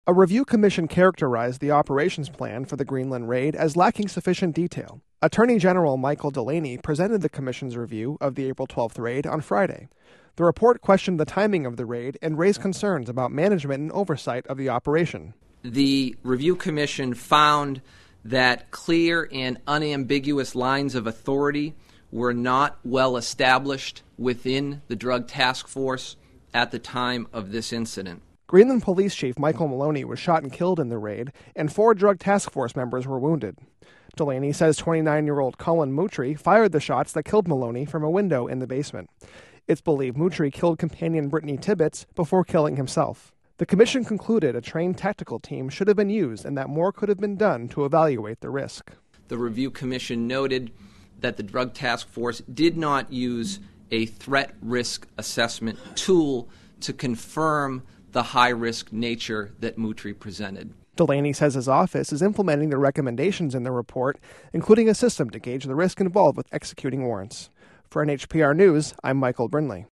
A review commission characterized the operations plan for the Greenland raid as lacking sufficient detail. Attorney General Michael Delaney presented the commission's review of the April 12th raid on Friday. The report questioned the timing of the raid and raised concerns about management and oversight of the operation. The review commission found that clear and unambiguous lines of authority were not well established within the Drug Task Force at the time of this incident. Greenland Police Chief Michael Maloney was shot and killed in the raid, and 4 Drug Task Force members were wounded. Delaney says 29-year-old Colin Moutrie fired the shots that killed Maloney from a window in the basement. It's believed Moutrie killed companion Brittany Tibbetts before killing himself. The commission concluded a trained tactical team should have been used and that more could have been done to evaluate the risk. The review commission noted that the Drug Task Force did not use a threat risk assessment tool to confirm the high-risk nature that Moutrie presented. Delaney says his office is implementing the recommendations in the report, including a system to gauge the risk involved with executing warrants. For NHPR News, I'm Michael Brinley.